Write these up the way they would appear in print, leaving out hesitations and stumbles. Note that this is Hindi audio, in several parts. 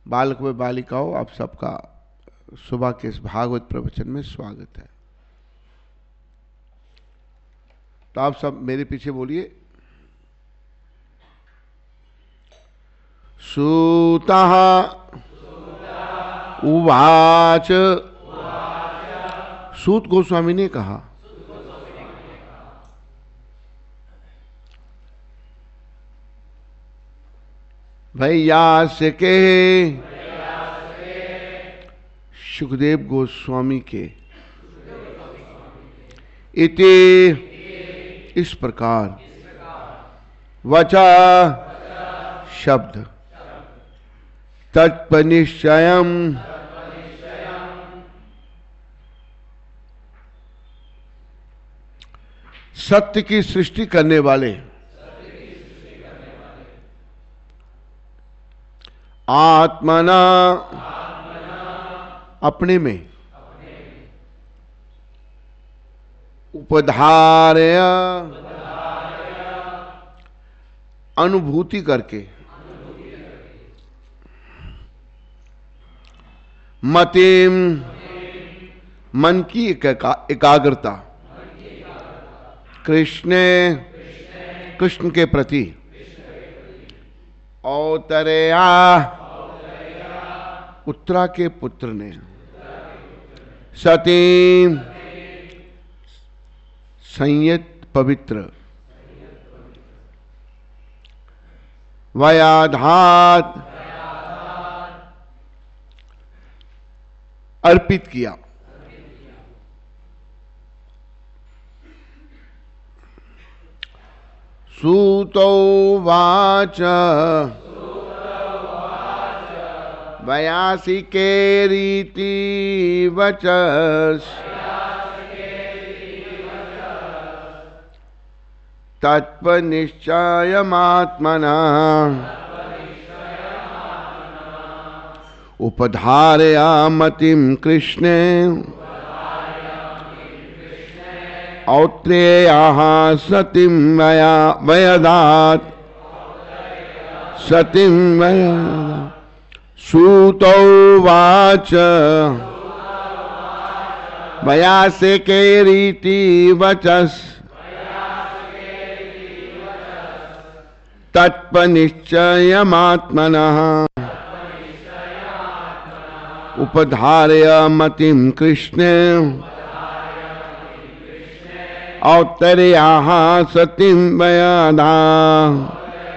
बालक व बालिकाओं, आप सबका सुबह के इस भागवत प्रवचन में स्वागत है। तो आप सब मेरे पीछे बोलिए। सूतः उवाच। सूत गोस्वामी ने कहा, वैयास्य के, सुखदेव गोस्वामी के, इति इस प्रकार, वचा शब्द, तत्पनिश्चयम् सत्य की सृष्टि करने वाले, आत्मना अपने में, उपधार्य अनुभूति करके, मतिम मन की एकाग्रता, कृष्ण के प्रति, औतरेया उत्तरा के पुत्र ने, सती संयत पवित्र, वयाधात अर्पित किया। सूतो वाच। वयासी के रीति वचस, तत्पनिश्चयमात्मना उपधारया मतिम कृष्णे, औत्रेयाः सतिं वयदात्, सतिं वयदात्। सूतो वाच। वयासे के रीति वचस, तत्पनिश्चयमात्मनः उपधारय मतिं कृष्णे, औत्तरेयाः सतिं वयदात्।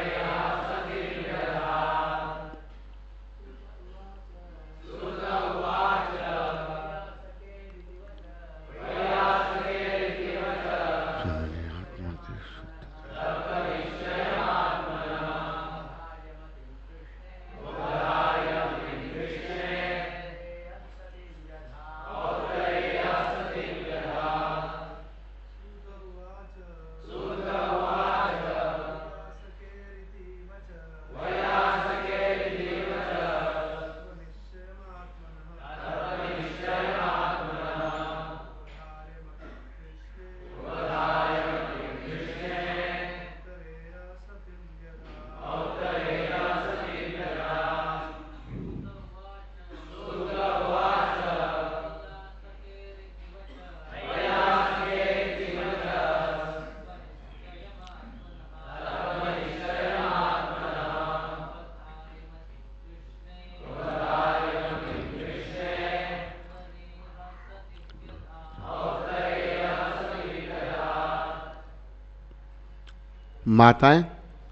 माताएं,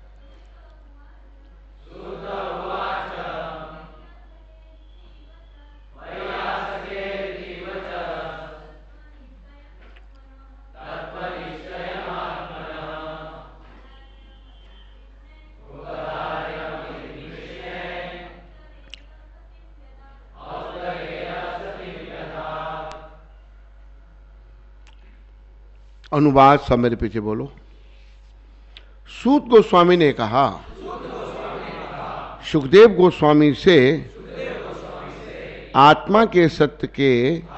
अनुवाद सब मेरे पीछे बोलो। सूत गोस्वामी ने कहा, सुखदेव गोस्वामी से आत्मा के सत्य के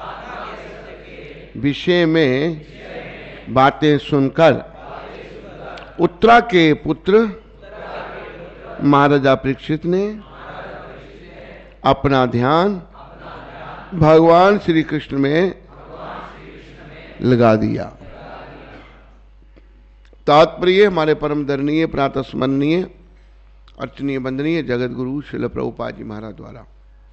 विषय में बातें सुनकर उत्तरा के पुत्र महाराजा परीक्षित ने अपना ध्यान भगवान श्री कृष्ण में लगा दिया। तात्पर्य हमारे परम दरणीय प्रातः स्मरणीय अर्चनीय वंदनीय जगत गुरु श्रील प्रभुपाद जी महाराज द्वारा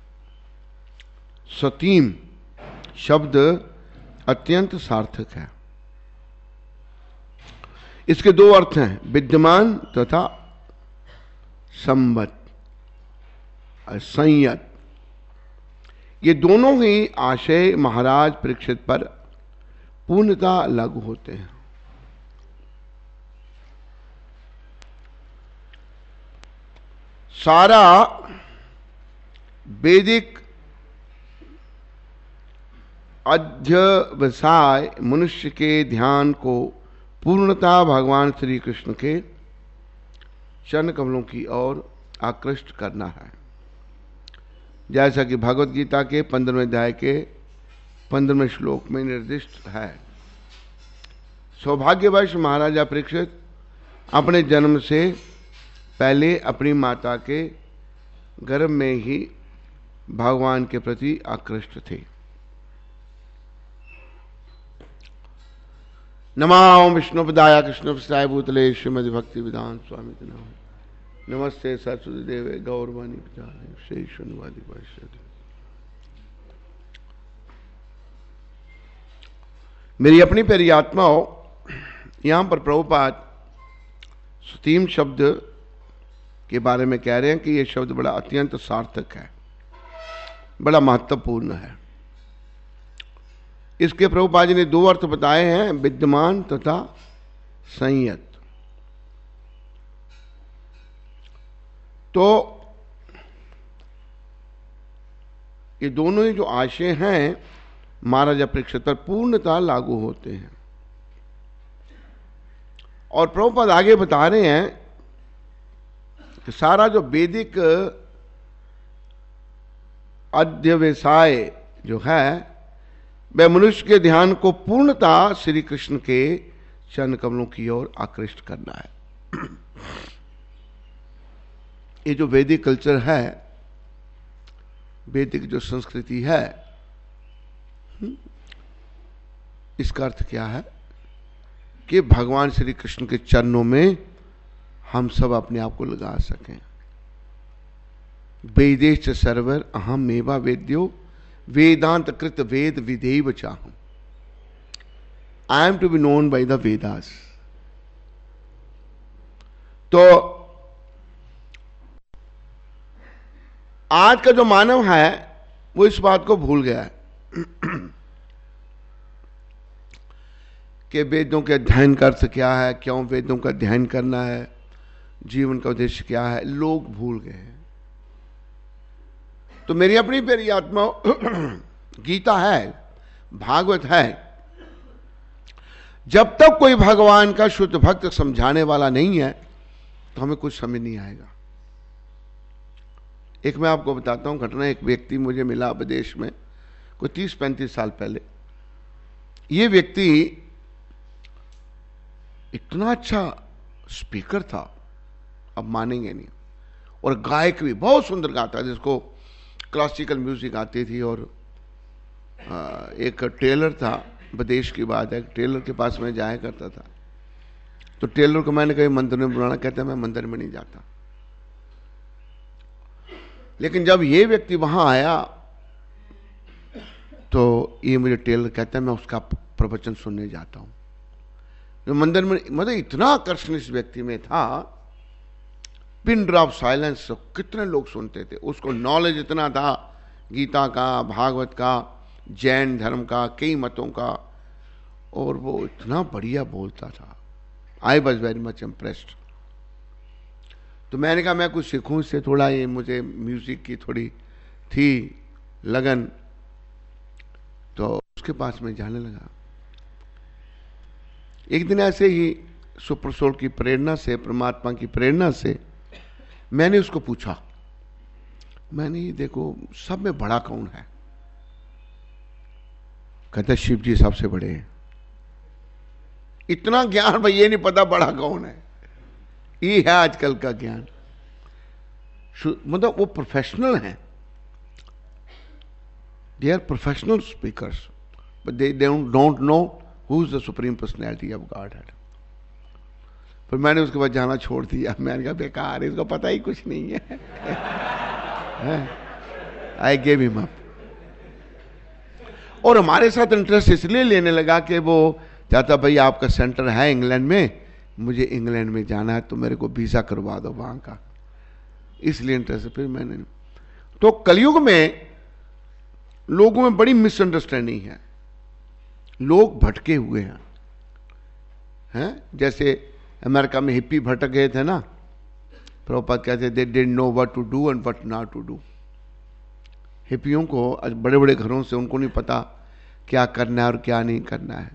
सतीम शब्द अत्यंत सार्थक है। इसके दो अर्थ हैं, विद्यमान तथा संवत संयत। ये दोनों ही आशय महाराज परीक्षित पर पूर्णतः लागू होते हैं। सारा वैदिक अध्यवसाय मनुष्य के ध्यान को पूर्णतः भगवान श्री कृष्ण के चरण कमलों की ओर आकृष्ट करना है। जैसा कि भगवत गीता के 15वें अध्याय के 15वें श्लोक में निर्दिष्ट है। सौभाग्यवश महाराजा परीक्षित अपने जन्म से पहले अपनी माता के गर्भ में ही भगवान के प्रति आकृष्ट थे। नमां विष्णुपदाय कृष्णपदाय भूतले श्रीमद् भक्ति विधान स्वामी नाम नमस्ते सरस्वती देवे गौरवाणी पितामहे श्री शून्यवादी वैष्णव। मेरी अपनी प्यारी आत्माओं, यहां पर प्रभुपाद सतीम शब्द के बारे में कह रहे हैं कि यह शब्द बड़ा अत्यंत सार्थक है, बड़ा महत्वपूर्ण है। इसके प्रभुपाद जी ने दो अर्थ बताए हैं, विद्यमान तथा संयत। तो ये दोनों ही जो आशय हैं महाराजा परीक्षित पर पूर्णतः लागू होते हैं। और प्रभुपाद आगे बता रहे हैं कि सारा जो वैदिक अध्यवसाय जो है वह मनुष्य के ध्यान को पूर्णतः श्री कृष्ण के चरण कमलों की ओर आकृष्ट करना है। ये जो वैदिक कल्चर है, वैदिक जो संस्कृति है, इसका अर्थ क्या है कि भगवान श्री कृष्ण के चरणों में हम सब अपने आप को लगा सकें। वेदेश सर्वर अहम एवा वेद्यो वेदांत कृत वेद विधेय चाहूं। I am to be known by the Vedas. तो आज का जो मानव है वो इस बात को भूल गया है कि वेदों के अध्ययन का अर्थ क्या है, क्यों वेदों का अध्ययन करना है, जीवन का उद्देश्य क्या है, लोग भूल गए हैं। तो मेरी अपनी प्यारी आत्मा गीता है, भागवत है, जब तक कोई भगवान का शुद्ध भक्त समझाने वाला नहीं है तो हमें कुछ समझ नहीं आएगा। एक मैं आपको बताता हूं घटना। एक व्यक्ति मुझे मिला विदेश में कोई 30-35 साल पहले। ये व्यक्ति इतना अच्छा स्पीकर था, अब मानेंगे नहीं, और गायक भी बहुत सुंदर गाता, जिसको क्लासिकल म्यूजिक आती थी। और एक टेलर था, विदेश की बात है, टेलर के पास मैं जाया करता था। तो टेलर को मैंने कहा मंदिर में बुलाना, कहता मैं मंदिर में नहीं जाता। लेकिन जब ये व्यक्ति वहां आया तो ये मुझे टेलर कहता है मैं उसका प्रवचन सुनने जाता हूं। जो मंदिर में, मतलब इतना आकर्षण इस व्यक्ति में था, पिन ड्रॉप साइलेंस, कितने लोग सुनते थे। उसको नॉलेज इतना था गीता का, भागवत का, जैन धर्म का, कई मतों का, और वो इतना बढ़िया बोलता था। I was very much impressed. तो मैंने कहा मैं कुछ सीखूं इससे, थोड़ा ये मुझे म्यूजिक की थोड़ी थी लगन। तो उसके पास मैं जाने लगा। एक दिन ऐसे ही सुपर सोल की प्रेरणा से, परमात्मा की प्रेरणा से मैंने उसको पूछा, मैंने देखो सब में बड़ा कौन है? कहता शिव जी सबसे बड़े हैं। इतना ज्ञान भाई ये नहीं पता बड़ा कौन है। ये है आजकल का ज्ञान। मतलब वो प्रोफेशनल हैं, They are professional speakers, but they don't know who is the supreme personality of Godhead. फिर मैंने उसके बाद जाना छोड़ दिया. मैंने कहा बेकार, इसको पता ही कुछ नहीं है. I gave him up. और हमारे साथ इंटरेस्ट इसलिए लेने लगा कि वो चाहता भाई आपका सेंटर है इंग्लैंड में, मुझे इंग्लैंड में जाना है तो मेरे को वीजा करवा दो वहां का, इसलिए इंटरेस्ट. फिर मैंने तो कलयुग में लोगों में बड़ी मिसअंडरस्टैंडिंग है, लोग भटके हुए हैं. जैसे अमेरिका में हिप्पी भटक गए थे ना, प्रभुपाद कहते they didn't know what to do and what not to do. हिप्पियों को आज बड़े बड़े घरों से उनको नहीं पता क्या करना है और क्या नहीं करना है,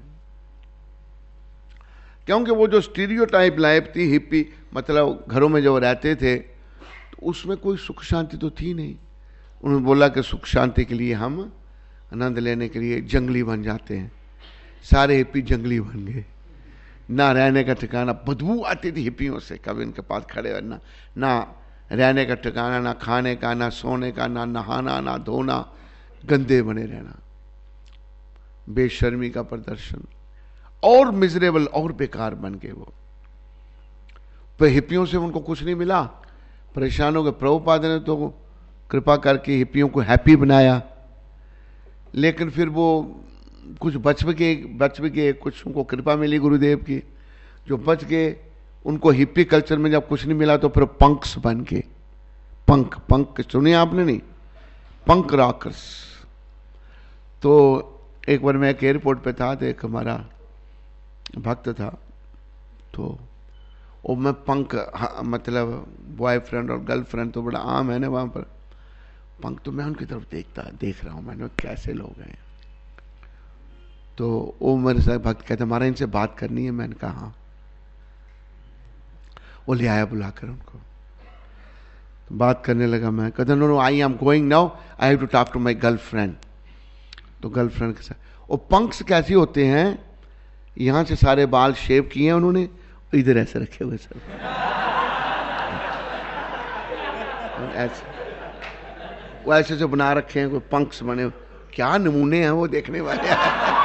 क्योंकि वो जो स्टीरियोटाइप लाइफ थी हिप्पी, मतलब घरों में जो रहते थे तो उसमें कोई सुख शांति तो थी नहीं. उन्होंने बोला कि सुख शांति के लिए हम आनंद लेने के लिए जंगली बन जाते हैं. सारे हिप्पी जंगली बन गए, ना रहने का ठिकाना, बदबू आती थी हिप्पियों से, कभी उनके पास खड़े रहना, ना रहने का ठिकाना, ना खाने का, ना सोने का, ना नहाना, ना धोना, गंदे बने रहना, बेशर्मी का प्रदर्शन, और मिजरेबल और बेकार बन गए वो. पर हिप्पियों से उनको कुछ नहीं मिला, परेशान हो गए. प्रभुपाद ने तो कृपा करके हिप्पियों को हैप्पी बनाया, लेकिन फिर वो कुछ बच गए, कुछ उनको कृपा मिली गुरुदेव की, जो बच गए उनको हिप्पी कल्चर में जब कुछ नहीं मिला तो फिर पंक्स बन के, पंक सुनिए आपने नहीं, पंक रॉकर्स. तो एक बार मैं एक एयरपोर्ट पे था, तो एक हमारा भक्त था, तो वो मैं पंक, मतलब बॉयफ्रेंड और गर्लफ्रेंड तो बड़ा आम है ना वहां पर, पंक. तो मैं उनकी तरफ देख रहा हूं, मैंने कैसे लोग हैं. तो वो मेरे साथ भक्त कहते हमारा इनसे बात करनी है. मैंने कहा हाँ. वो ले आया बुलाकर उनको, तो बात करने लगा. मैं कहता no I am going now, I have to talk to my girlfriend. तो गर्लफ्रेंड के साथ वो पंक्स कैसे होते हैं, यहां से सारे बाल शेव किए हैं उन्होंने, इधर ऐसे रखे हुए सब ऐसे, वो ऐसे से बना रखे हैं, कोई पंक्स बने, क्या नमूने हैं वो देखने वाले.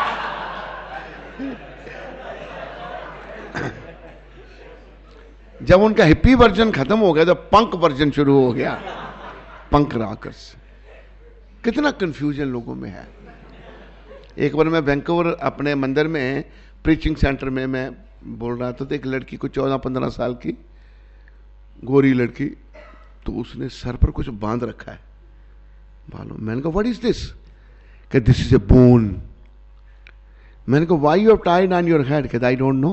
जब उनका हिप्पी वर्जन खत्म हो गया तो पंक वर्जन शुरू हो गया, पंक रॉकर्स. कितना कंफ्यूजन लोगों में है. एक बार मैं वैंकूवर अपने मंदिर में प्रीचिंग सेंटर में मैं बोल रहा था, तो एक लड़की को 14-15 साल की गोरी लड़की, तो उसने सर पर कुछ बांध रखा है बालों. मैंने कहा व्हाट इज दिस, कि दिस इज ए बोन. मैंने कहा why you have tied on your head, कहता आई डोंट नो.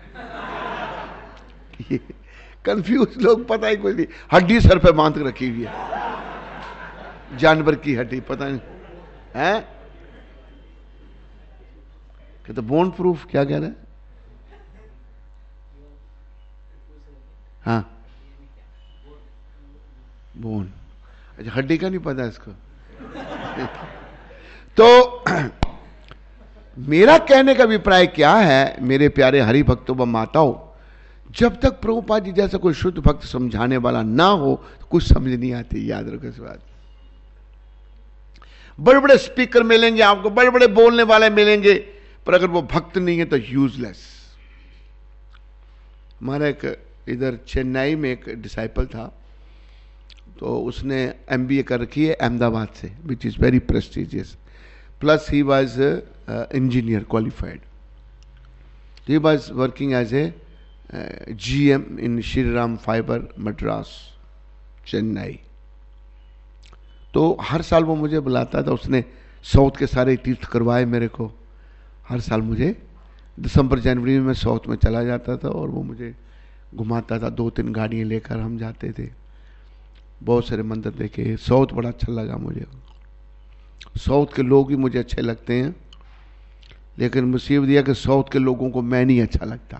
कंफ्यूज लोग, पता ही कोई नहीं, हड्डी सर पे बांध के रखी हुई है, जानवर की हड्डी, पता नहीं है. कहते बोन प्रूफ, क्या कह रहे हैं. हाँ बोन, अच्छा हड्डी का नहीं पता इसको. तो मेरा कहने का अभिप्राय क्या है मेरे प्यारे हरि भक्तों व माताओं, जब तक प्रभुपाद जी जैसा कोई शुद्ध भक्त समझाने वाला ना हो तो कुछ समझ नहीं आती. याद रखो इस बात. बड़े बड़े स्पीकर मिलेंगे आपको, बड़े बड़े बोलने वाले मिलेंगे, पर अगर वो भक्त नहीं है तो यूजलेस. हमारा एक इधर चेन्नई में एक डिसाइपल था, तो उसने MBA कर रखी है अहमदाबाद से, which is very prestigious, plus he was engineer qualified. He was working as a GM in Shri Ram fibre Madras Chennai. तो हर साल वो मुझे बुलाता था, उसने साउथ के सारे तीर्थ करवाए मेरे को. हर साल मुझे दिसंबर जनवरी में मैं साउथ में चला जाता था और वो मुझे घुमाता था, 2-3 गाड़ियाँ लेकर हम जाते थे, बहुत सारे मंदिर देखे. साउथ बड़ा अच्छा लगा मुझे. साउथ के लोग भी मुझे अच्छे लगते हैं, लेकिन मुसीबत यह कि साउथ के लोगों को मैं नहीं अच्छा लगता.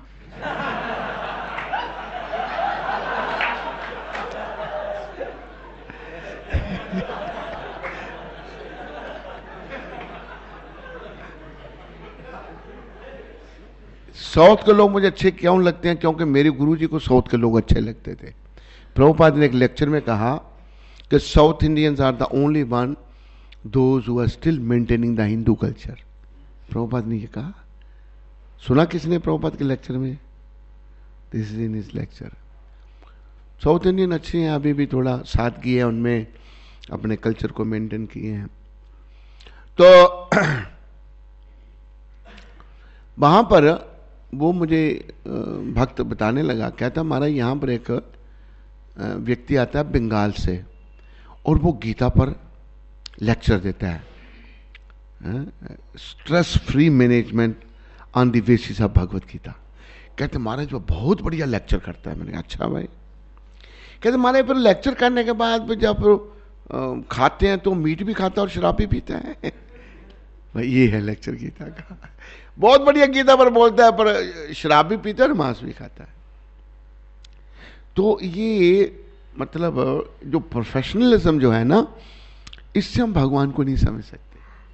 साउथ के लोग मुझे अच्छे क्यों लगते हैं, क्योंकि मेरे गुरुजी को साउथ के लोग अच्छे लगते थे. प्रभुपाद ने एक लेक्चर में कहा कि South Indians are the only one those who are still maintaining the Hindu culture. Prabhupada ने ये कहा। सुना किसने प्रभुपाद के लेक्चर में? This is in his lecture. South Indian अच्छे हैं, अभी भी थोड़ा सादगी है उनमें, अपने कल्चर को मेंटेन किए हैं। तो वहां पर वो मुझे भक्त बताने लगा, कहता हमारा यहाँ पर एक व्यक्ति आता है बंगाल से और वो गीता पर लेक्चर देता है, stress free management on the basis of Bhagavad Gita. कहते महाराज वो बहुत बढ़िया लेक्चर करता है। मैंने कहा अच्छा भाई। कहते महाराज पर लेक्चर करने के बाद जब खाते हैं तो मीट भी खाता है और शराब भी पीता है। भाई ये है लेक्चर गीता का। बहुत बढ़िया गीता पर बोलता है पर शराब भी पीता है और मांस भी खाता है। तो ये मतलब जो प्रोफेशनलिज्म जो है ना, इससे हम भगवान को नहीं समझ सकते।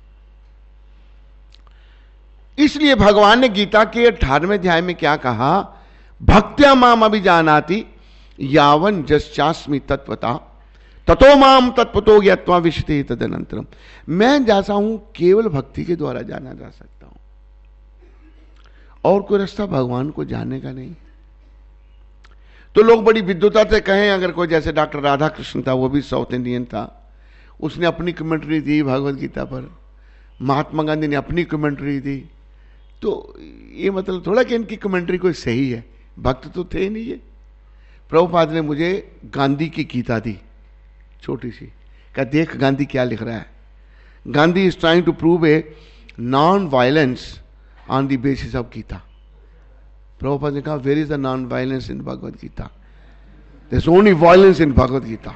इसलिए भगवान ने गीता के 18वें अध्याय में क्या कहा? भक्त्या माम अभिजानाति यावन जस्यास्मि तत्वता ततो माम तत्वतो ज्ञात्वा विशति तदनंतरम। मैं जैसा हूं केवल भक्ति के द्वारा जाना जा सकता हूं, और कोई रास्ता भगवान को जानने का नहीं। तो लोग बड़ी विद्वता से कहें, अगर कोई जैसे डॉक्टर राधा कृष्ण था, वो भी साउथ इंडियन था, उसने अपनी कमेंट्री दी भगवत गीता पर, महात्मा गांधी ने अपनी कमेंट्री दी, तो ये मतलब थोड़ा कि इनकी कमेंट्री कोई सही है, भक्त तो थे ही नहीं ये। प्रभुपाद ने मुझे गांधी की गीता दी, छोटी सी, कहा देख गांधी क्या लिख रहा है। Gandhi is trying to prove a non violence on the basis of Gita. Prabhupada ने कहा where is the non violence in Bhagavad Gita? There is only violence in Bhagavad Gita.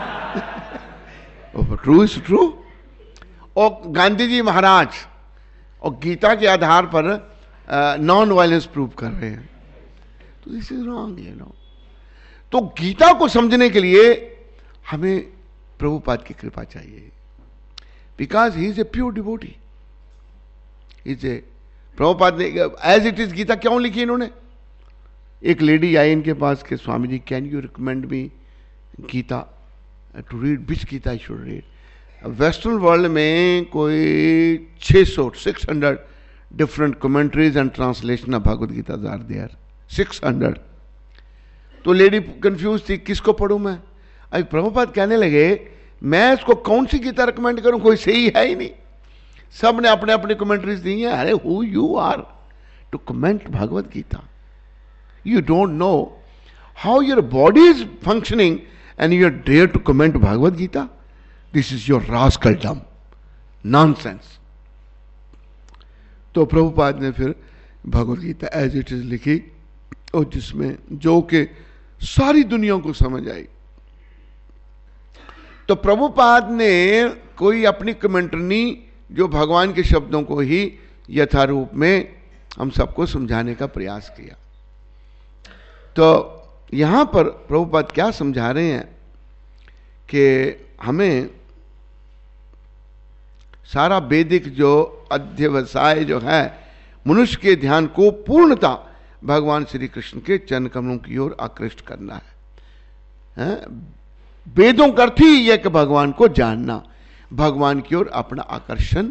True is true. और गांधी जी महाराज और गीता के आधार पर नॉन वायलेंस प्रूव कर रहे हैं, तो this is wrong, you know. तो गीता को समझने के लिए हमें प्रभुपाद की कृपा चाहिए, because he is a pure devotee. Is a Prabhupada ने एज इट इज गीता क्यों लिखी इन्होंने? एक लेडी आई इनके पास के Swami ji can you recommend me Gita to read, which Gita I should read? Western world में कोई 600 different commentaries and translation of Bhagavad Gita are there, 600। तो लेडी कंफ्यूज थी, किसको पढ़ूं मैं? अभी प्रभुपाद कहने लगे मैं इसको कौन सी गीता रिकमेंड करूं, कोई सही है ही नहीं, सब ने अपने अपने कमेंट्रीज दी हैं। अरे who you are to comment Bhagavad Gita? You don't know how your body is functioning and you are dare to comment Bhagavad Gita? This is your rascaldom, nonsense. तो प्रभुपाद ने फिर Bhagavad Gita as it is लिखी, और जिसमें जो कि सारी दुनिया को समझ आई। तो प्रभुपाद ने कोई अपनी कमेंट्री, जो भगवान के शब्दों को ही यथारूप में हम सबको समझाने का प्रयास किया। तो यहां पर प्रभुपाद क्या समझा रहे हैं कि हमें सारा वैदिक जो अध्यवसाय जो है, मनुष्य के ध्यान को पूर्णता भगवान श्री कृष्ण के चरण कमलों की ओर आकृष्ट करना है। वेदों का अर्थ ही यह कि भगवान को जानना, भगवान की ओर अपना आकर्षण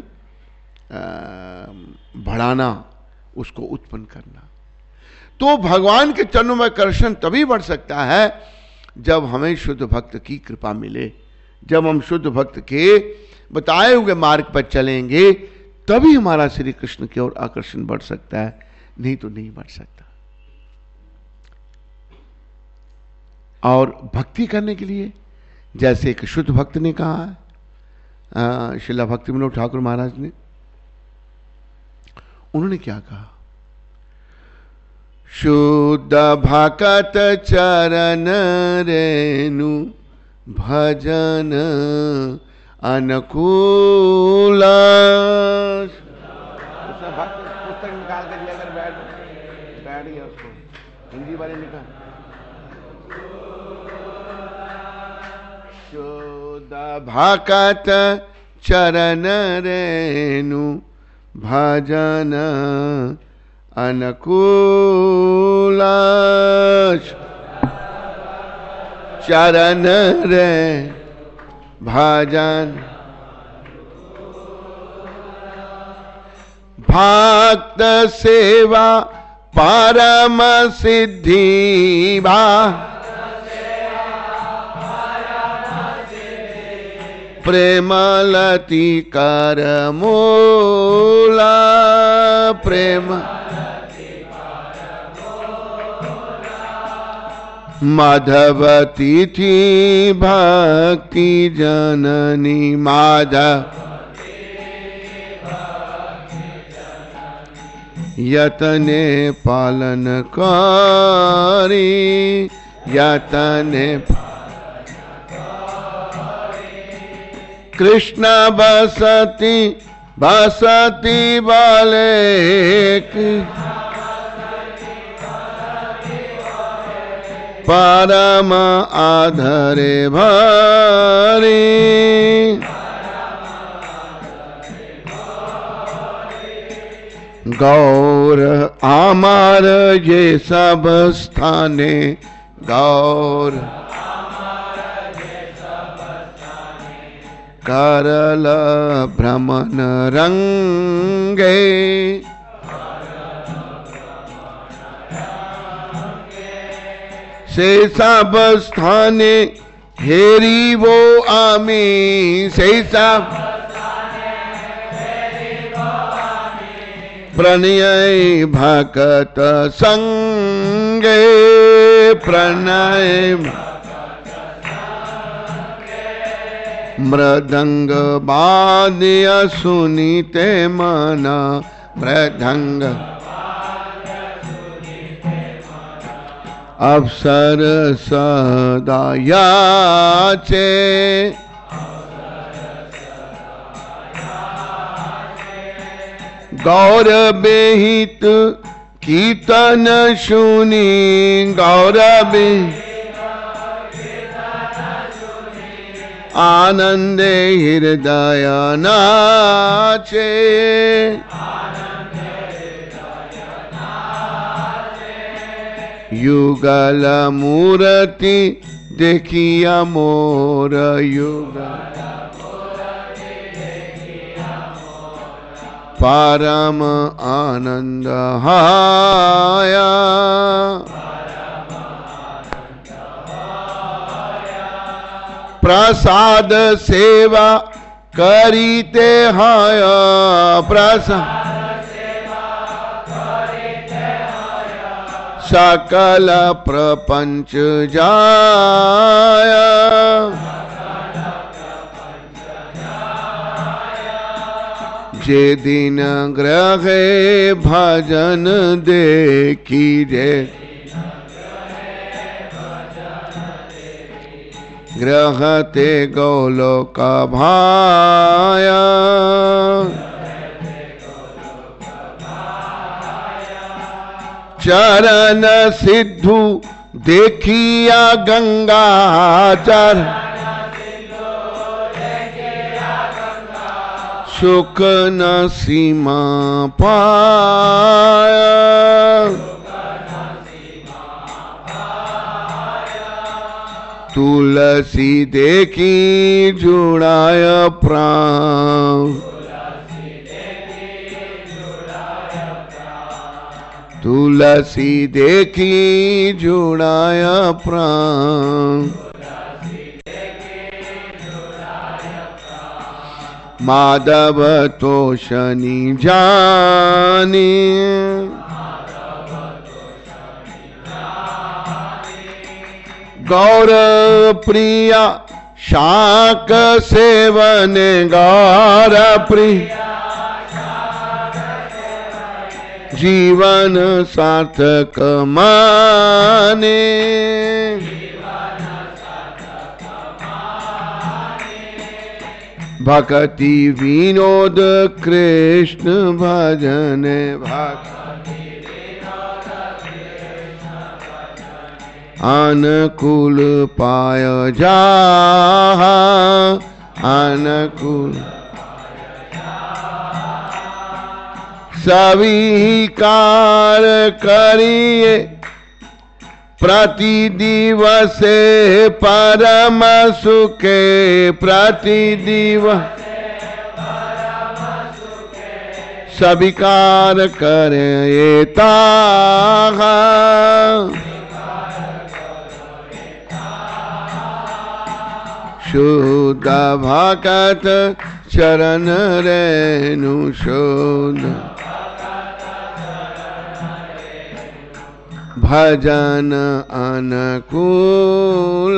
बढ़ाना, उसको उत्पन्न करना। तो भगवान के चरणों में आकर्षण तभी बढ़ सकता है जब हमें शुद्ध भक्त की कृपा मिले, जब हम शुद्ध भक्त के बताए हुए मार्ग पर चलेंगे, तभी हमारा श्री कृष्ण की ओर आकर्षण बढ़ सकता है, नहीं तो नहीं बढ़ सकता। और भक्ति करने के लिए जैसे एक शुद्ध भक्त ने कहा है, श्रीला भक्ति विनोद ठाकुर महाराज ने, उन्होंने क्या कहा? शुद्ध भक्त चरण रेणु भजन अनुकूल। पुस्तक निकाल कर दिया, अगर बैठ गया उसको हिंदी वाले निकाल। शुद्ध भक्त चरण रेणु भजन अनुकूल, चरण रे भजन भक्त सेवा परम सिद्धि भा प्रेमलती कर मूला प्रेम माधवती थी भक्ति जननी माधव यतने पालन करी यतने कृष्ण बसती बसती बोले परम आधरे भरी गौर आमार ये सब स्थाने गौर करल भ्रमण रंगे से सब स्थाने हेरी वो आमी से सब प्रणय भक्त संगे प्रणय मृदंग बाद्य सुनीते मना मृदंग अवसर सदा याचे गौर बेहित कीर्तन सुनी गौर आनंदे हृदय नाचे युगल मूर्ति देखिया मोर युगल परम आनंद हाया प्रसाद सेवा करीते हाया प्रसाद सकल प्रपंच जाया जे दिन ग्रहे भजन देखी रे ग्रहते गौलोक भाया चरण सिद्धू देखिया गंगा चर सुख न सीमा पाया तुलसी देखी जुड़ाय प्राण तुलसी देखी जुड़ाय प्राण माधव तो शनि जानी गौर प्रिया शाक सेवन गौर प्रिया जीवन सार्थक माने भक्ति विनोद कृष्ण भजन भक्ति अनुकूल पाय जा अनुकूल स्वीकार करिए प्रति दिवसे परम सुखे प्रति दिवस सविकार करेता शुद्ध भगत चरण रेणु शोध भजन अनुकूल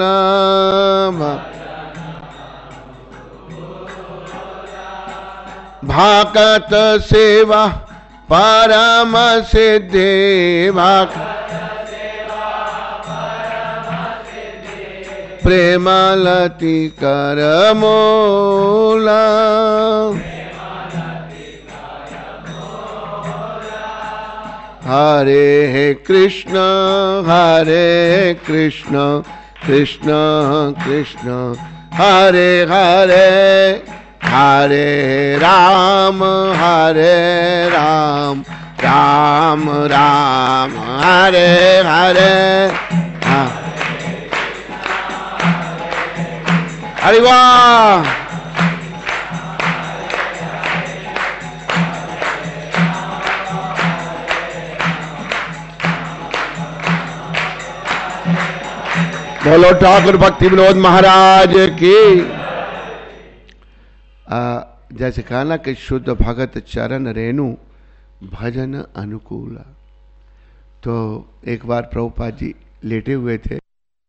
भगत सेवा परम सिद्धि प्रेमलति कर मोला हरे कृष्ण कृष्ण कृष्ण हरे हरे हरे राम राम राम हरे हरे हरि वाह। बोलो ठाकुर भक्ति विनोद महाराज की। जैसे कहा ना कि शुद्ध भगत चरण रेणु भजन अनुकूल। तो एक बार प्रभुपाद जी लेटे हुए थे,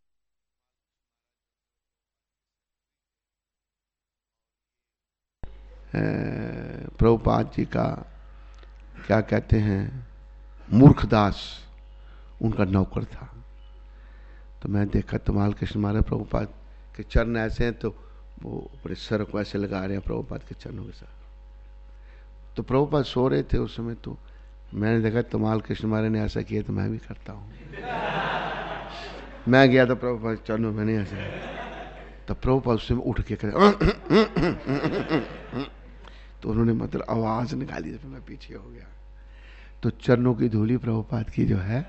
प्रभुपाद जी का क्या कहते हैं मूर्खदास उनका नौकर था। तो मैं देखा तमाल कृष्ण महाराज प्रभुपाद के चरण ऐसे हैं, तो वो अपने सर को ऐसे लगा रहे हैं प्रभुपाद के चरणों के साथ। तो प्रभुपाद सो रहे थे उस समय, तो मैंने देखा तमाल कृष्ण महाराज ने ऐसा किया तो मैं भी करता हूँ। मैं गया तो प्रभुपाद चरणों में नहीं ऐसा, तो प्रभुपाद उस समय उठ के करे तो उन्होंने मतलब आवाज निकाली, तो मैं पीछे हो गया। तो चरणों की धूली प्रभुपाद की जो है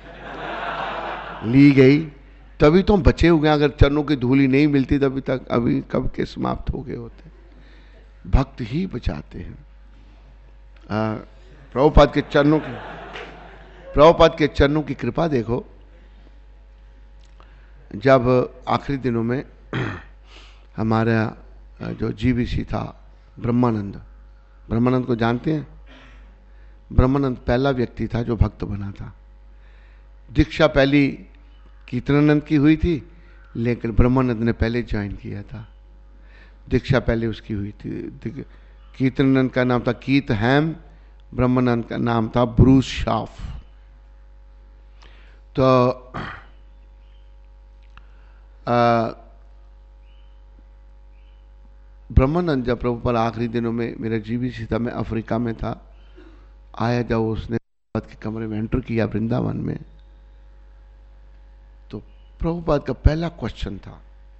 ली गई, तभी तो हम बचे हुए हैं। अगर चरणों की धूली नहीं मिलती तभी तक अभी कब के समाप्त हो गए होते। भक्त ही बचाते हैं। प्रभुपाद के चरणों की कृपा देखो। जब आखिरी दिनों में हमारा जो जीवीसी था ब्रह्मानंद को जानते हैं? ब्रह्मानंद पहला व्यक्ति था जो भक्त बना था। दीक्षा पहली कीर्तनानंद की हुई थी, लेकिन ब्रह्मानंद ने पहले ज्वाइन किया था। दीक्षा पहले उसकी हुई थी। कीर्तनानंद का नाम था कीत हैम, ब्रह्मानंद का नाम था ब्रूस शाफ। तो ब्रह्मानंद जब प्रभु पर आखिरी दिनों में, मेरा जीवीसी था, मैं अफ्रीका में था, आया जब उसने के कमरे में एंटर किया वृंदावन में, तो प्रभुपाद का पहला क्वेश्चन था।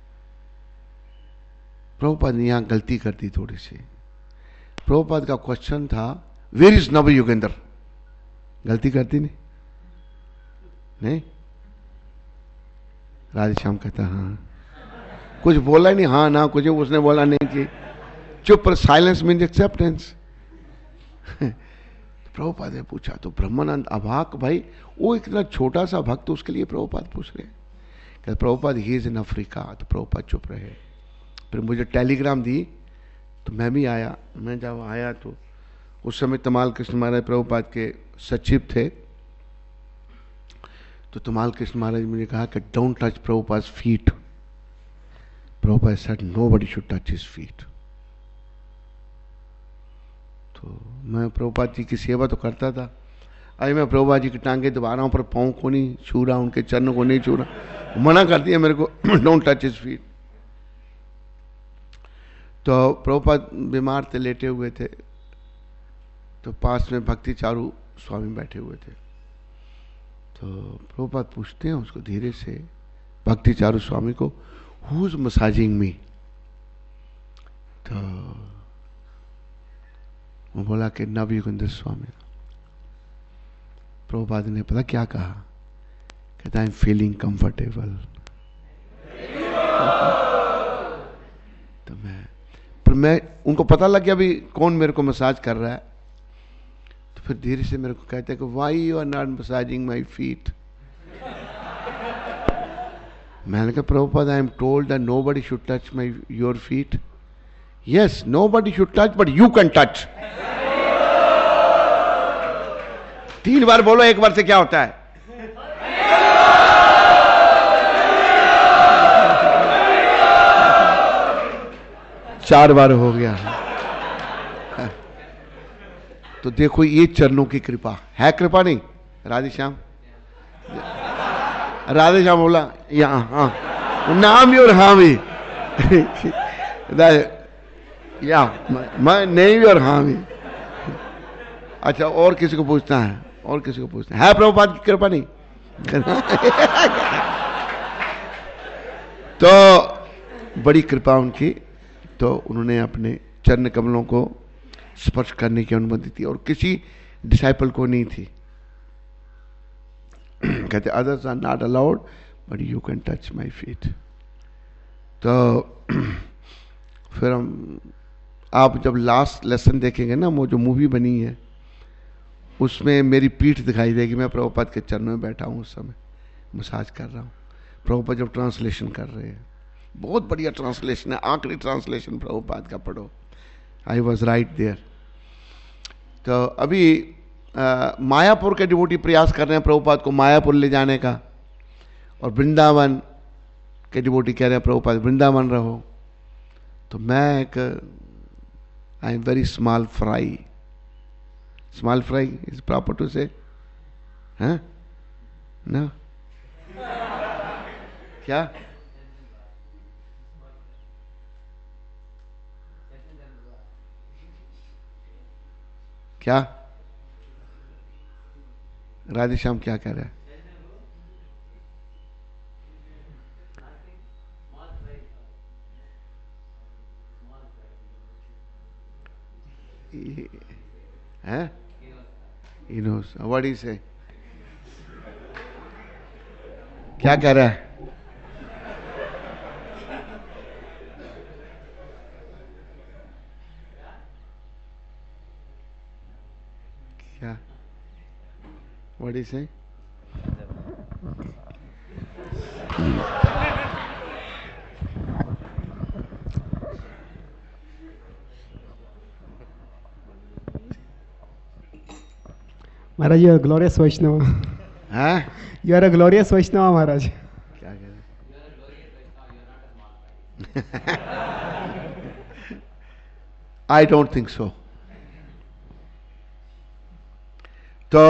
प्रभुपाद ने यहां गलती कर दी थोड़ी सी। प्रभुपाद का क्वेश्चन था वेयर इज नव युगेंद्र। गलती करती नहीं? राधेश्याम कहता हाँ, कुछ बोला नहीं, हाँ ना कुछ उसने बोला नहीं कि चुप, पर साइलेंस मीन्स एक्सेप्टेंस। प्रभुपाद ने पूछा तो ब्रह्मानंद अभाक, भाई वो इतना छोटा सा भक्त, उसके लिए प्रभुपाद पूछ रहे। कहते Prabhupada he is in Africa. तो प्रभुपाद चुप रहे। फिर मुझे टेलीग्राम दी तो मैं भी आया। मैं जब आया तो उस समय तमाल कृष्ण महाराज प्रभुपाद के सचिव थे। तो तमाल कृष्ण महाराज ने मुझे कहा कि don't touch Prabhupada feet. Prabhupada said nobody should touch his feet. तो मैं प्रभुपाद जी की सेवा तो करता था। अरे मैं प्रभुपाद जी की टांगे दबा रहा हूं, पर पाँव को नहीं छू रहा, उनके चरणों को नहीं छू रहा। मना कर दिया मेरे को, डोंट टच हिज फीट। तो प्रभुपाद बीमार थे, लेटे हुए थे। तो पास में भक्ति चारू स्वामी बैठे हुए थे। तो प्रभुपाद पूछते हैं उसको धीरे से, भक्ति चारू स्वामी को, हु इज मसाजिंग मी? तो वो बोला कि नव युगेंद्र स्वामी। प्रभुपाद ने पता क्या कहा? कहता आई एम फीलिंग कंफर्टेबल। तो मैं उनको पता लग गया भी कौन मेरे को मसाज कर रहा है। फिर धीरे से मेरे को कहते हैं कि why you are not massaging my feet. मैंने कहा Prabhupada, I am told that nobody should touch my your feet. Yes, nobody should touch but you can touch. 3 बार बोलो, 1 बार से क्या होता है? चार बार हो गया। तो देखो, ये चरणों की कृपा है। कृपा नहीं? राधे श्याम, राधे श्याम बोला यहाँ, हाँ नाम भी और हाँ भी। या मैं नहीं भी और हाँ भी। अच्छा, और किसी को पूछना है? और किसी को पूछना है प्रभुपाद की कृपा नहीं? तो बड़ी कृपा उनकी, तो उन्होंने अपने चरण कमलों को स्पर्श करने की अनुमति थी और किसी डिसाइपल को नहीं थी। कहते others are not allowed but you can touch my feet. तो फिर हम, आप जब लास्ट लेसन देखेंगे ना, वो जो मूवी बनी है उसमें मेरी पीठ दिखाई देगी। मैं प्रभुपाद के चरणों में बैठा हूँ, उस समय मसाज कर रहा हूँ। प्रभुपाद जब ट्रांसलेशन कर रहे हैं, बहुत बढ़िया ट्रांसलेशन है, आखिरी ट्रांसलेशन प्रभुपाद का पढ़ो। I was right there. तो अभी मायापुर के डिवोटी प्रयास कर रहे हैं प्रभुपाद को मायापुर ले जाने का, और वृंदावन के डिवोटी कह रहे हैं प्रभुपाद वृंदावन रहो। तो मैं एक, I am very small fry. Small fry is proper to say? हैं ना? क्या? क्या राधेश्याम क्या कह रहा है? हैं? He knows. What he say? क्या कह रहा है? क्या? What he say? Maharaj, you are glorious Vaishnava. हाँ? You are a glorious Vaishnava Maharaj. क्या कह रहे? I don't think so. तो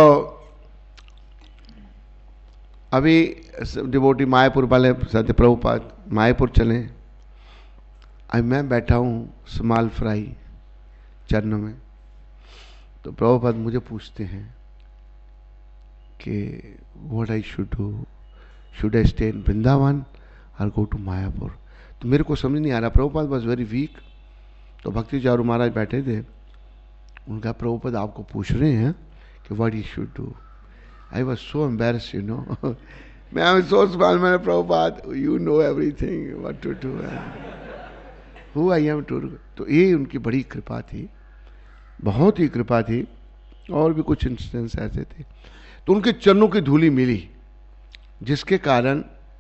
अभी डिवोटी मायापुर वाले सत्य प्रभुपाद मायापुर चले। अभी मैं बैठा हूँ स्मॉल फ्राई चरणों में। तो प्रभुपाद मुझे पूछते हैं कि what I should do, should I stay in Vrindavan और गो टू मायापुर। तो मेरे को समझ नहीं आ रहा। Prabhupada was very weak. तो भक्ति चारू महाराज बैठे थे, उनका प्रभुपाद आपको पूछ रहे हैं कि what you should do. I was so embarrassed, you know. मैं सो स्मॉल, मैंने Prabhupada you know everything what to do, who I am to. तो ये उनकी बड़ी कृपा थी, बहुत ही कृपा थी। और भी कुछ इंसिडेंट्स ऐसे थे। तो उनके चरणों की धूली मिली, जिसके कारण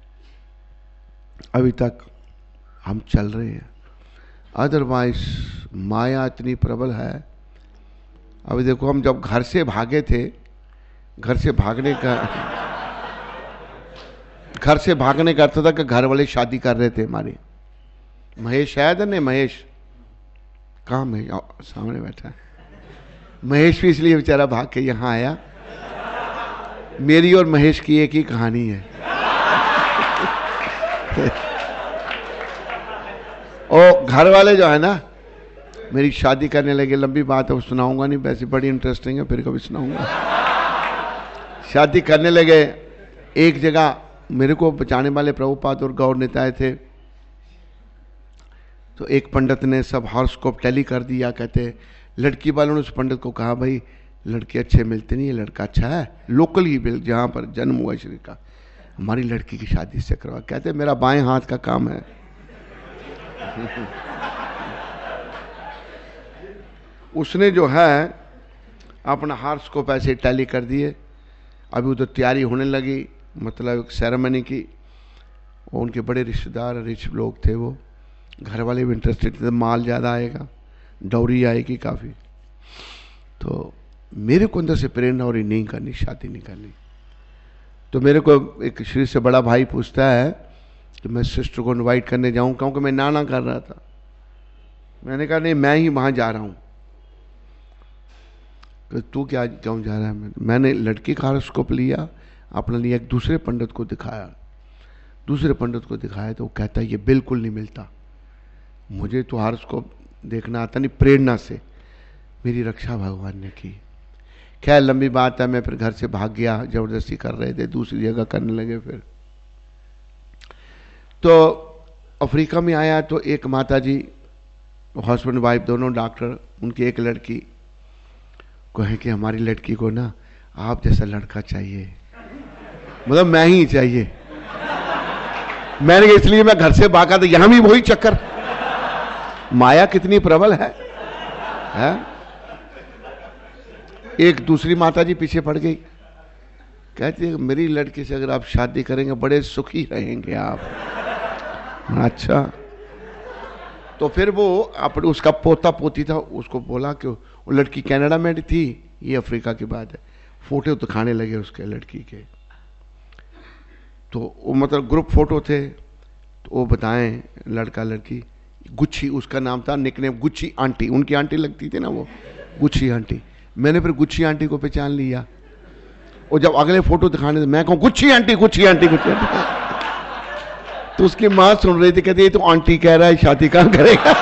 अभी तक हम चल रहे हैं। अदरवाइज माया इतनी प्रबल है। अभी देखो, हम जब घर से भागे थे, घर से भागने का अर्थ था कि घर वाले शादी कर रहे थे हमारे। महेश शायद है, नहीं महेश कहाँ? महेश सामने बैठा है। महेश भी इसलिए बेचारा भाग के यहां आया। मेरी और महेश की एक ही कहानी है। और घर वाले जो है ना, मेरी शादी करने लगे। लंबी बात है, वो सुनाऊंगा नहीं, वैसे बड़ी इंटरेस्टिंग है, फिर कभी सुनाऊंगा। शादी करने लगे एक जगह। मेरे को बचाने वाले प्रभुपाद और गौर नेताएं थे। तो एक पंडित ने सब हॉरोस्कोप टैली कर दिया। कहते लड़की वालों ने उस पंडित को कहा, भाई लड़के अच्छे मिलते नहीं है, लड़का अच्छा है, लोकल ही मिल, जहाँ पर जन्म हुआ श्री का, हमारी लड़की की शादी से करवा। कहते मेरा बाएं हाथ का काम है। उसने जो है अपना हार्सकोप ऐसे टैली कर दिए। अभी उधर तैयारी होने लगी, मतलब एक सेरेमनी की। वो उनके बड़े रिश्तेदार रिच लोग थे, वो घर वाले भी इंटरेस्टेड थे, माल ज़्यादा आएगा, डौरी आएगी काफ़ी। तो मेरे को अंदर से प्रेरणा और नहीं करनी, शादी नहीं करनी। तो मेरे को एक श्री से बड़ा भाई पूछता है कि मैं सिस्टर को इनवाइट करने जाऊं, क्योंकि मैं ना कर रहा था। मैंने कहा नहीं, मैं ही वहां जा रहा हूं। तो तू क्या क्यों जा रहा है? मैंने लड़की का हॉरोस्कोप लिया, अपने लिए एक दूसरे पंडित को दिखाया। दूसरे पंडित को दिखाया तो वो कहता है ये बिल्कुल नहीं मिलता, मुझे तो हॉरोस्कोप देखना आता नहीं। प्रेरणा से मेरी रक्षा भगवान ने की। खैर लंबी बात है, मैं फिर घर से भाग गया, जबरदस्ती कर रहे थे, दूसरी जगह करने लगे। फिर तो अफ्रीका में आया तो एक माता जी, हस्बैंड वाइफ दोनों डॉक्टर, उनकी एक लड़की कहे कि हमारी लड़की को ना आप जैसा लड़का चाहिए, मतलब मैं ही चाहिए। मैंने कहा इसलिए मैं घर से भागा। तो यहां भी वही चक्कर, माया कितनी प्रबल है? एक दूसरी माता जी पीछे पड़ गई, कहती है मेरी लड़की से अगर आप शादी करेंगे बड़े सुखी रहेंगे आप। अच्छा। तो फिर वो अपने उसका पोता पोती था, उसको बोला कि वो लड़की कनाडा में थी, ये अफ्रीका की बात है, फोटो दिखाने लगे उसके लड़की के। तो वो मतलब ग्रुप फोटो थे, तो वो बताएं लड़का लड़की, गुच्छी उसका नाम था, निकनेम गुच्छी आंटी, उनकी आंटी लगती थी ना वो, गुच्छी आंटी। मैंने फिर गुच्छी आंटी को पहचान लिया। और जब अगले फोटो दिखाने थे, मैं कहूँ Guchhi aunty Guchhi aunty Guchhi aunty. तो उसकी माँ सुन रही थी, कहती ये तो आंटी कह रहा है, शादी कहाँ करेगा?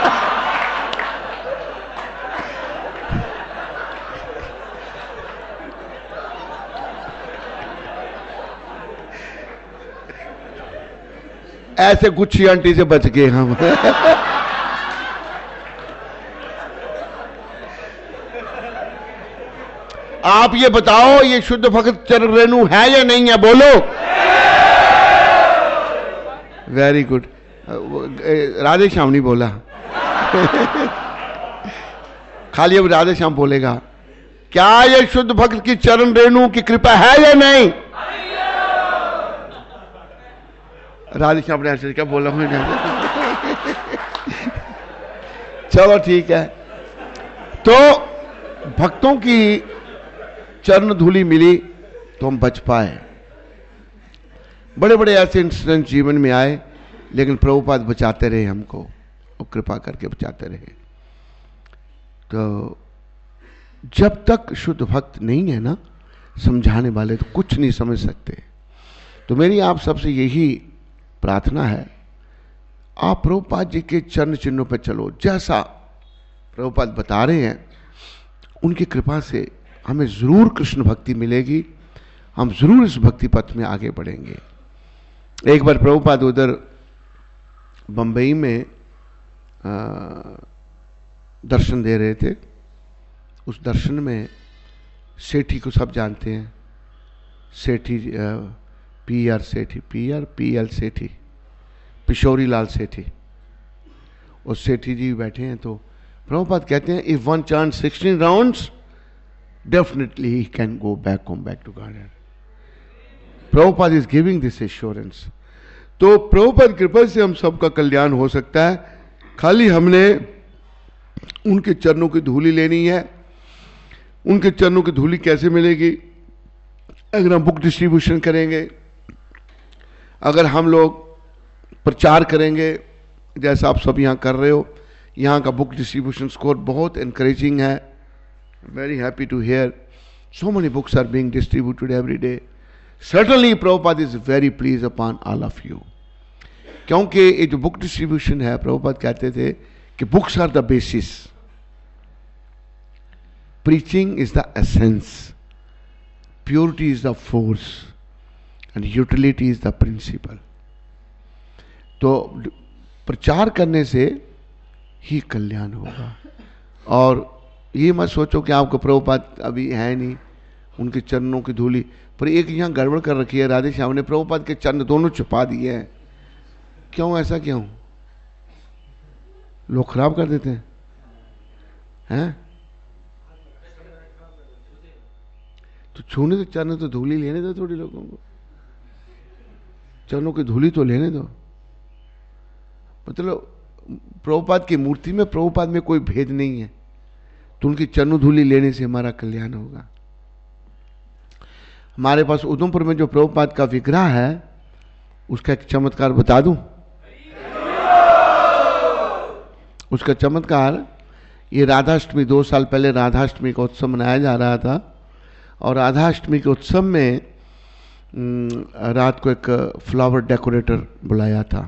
ऐसे गुच्छी आंटी से बच गए हम। आप ये बताओ, ये शुद्ध भक्त चरण रेणु है या नहीं है? बोलो। Very good. राधे श्याम नहीं बोला। खाली अब राधे श्याम बोलेगा। क्या ये शुद्ध भक्त की चरण रेणु की कृपा है या नहीं? राधे श्याम ने ऐसे क्या बोला? चलो ठीक है। तो भक्तों की चरण धूलि मिली तो हम बच पाए। बड़े बड़े ऐसे इंसिडेंट जीवन में आए, लेकिन प्रभुपाद बचाते रहे हमको, और कृपा करके बचाते रहे। तो जब तक शुद्ध भक्त नहीं है ना समझाने वाले, तो कुछ नहीं समझ सकते। तो मेरी आप सबसे यही प्रार्थना है, आप प्रभुपाद जी के चरण चिन्हों पर चलो। जैसा प्रभुपाद बता रहे हैं, उनकी कृपा से हमें जरूर कृष्ण भक्ति मिलेगी, हम जरूर इस भक्ति पथ में आगे बढ़ेंगे। एक बार प्रभुपाद उधर बंबई में दर्शन दे रहे थे। उस दर्शन में सेठी को सब जानते हैं, सेठी पीआर सेठी, पीएल सेठी, पिशोरी लाल सेठी। और सेठी जी बैठे हैं, तो प्रभुपाद कहते हैं if one chant 16 rounds definitely he can go back, come back to Godhead. Prabhupada is giving this assurance. तो प्रभुपाद कृपा से हम सबका कल्याण हो सकता है, खाली हमने उनके चरणों की धूली लेनी है। उनके चरणों की धूली कैसे मिलेगी? अगर हम बुक डिस्ट्रीब्यूशन करेंगे, अगर हम लोग प्रचार करेंगे जैसा आप सब यहाँ कर रहे हो। यहाँ का बुक डिस्ट्रीब्यूशन स्कोर बहुत encouraging है। Very happy to hear so many books are being distributed every day. Certainly Prabhupada is very pleased upon all of you. क्योंकि ये जो बुक डिस्ट्रीब्यूशन है, प्रभुपाद कहते थे कि books are the basis, preaching is the essence, purity is the force and utility is the principle. तो प्रचार करने से ही कल्याण होगा। और ये मत सोचो कि आपको प्रभुपाद अभी है नहीं, उनके चरणों की धूली पर। एक यहाँ गड़बड़ कर रखी है, राधे श्याम ने प्रभुपाद के चरण दोनों छुपा दिए हैं। क्यों? ऐसा क्यों? लोग खराब कर देते हैं, हैं? तो छूने तो चरणों तो धूली लेने दो थोड़ी लोगों को, चरणों की धूली तो लेने दो। मतलब प्रभुपाद की मूर्ति में, प्रभुपाद में कोई भेद नहीं है, तो उनकी चरणों धूली लेने से हमारा कल्याण होगा। हमारे पास उधमपुर में जो प्रभुपाद का विग्रह है, उसका एक चमत्कार बता दूं। उसका चमत्कार, ये राधाष्टमी, 2 साल पहले राधाष्टमी का उत्सव मनाया जा रहा था, और राधाष्टमी के उत्सव में रात को एक फ्लावर डेकोरेटर बुलाया था।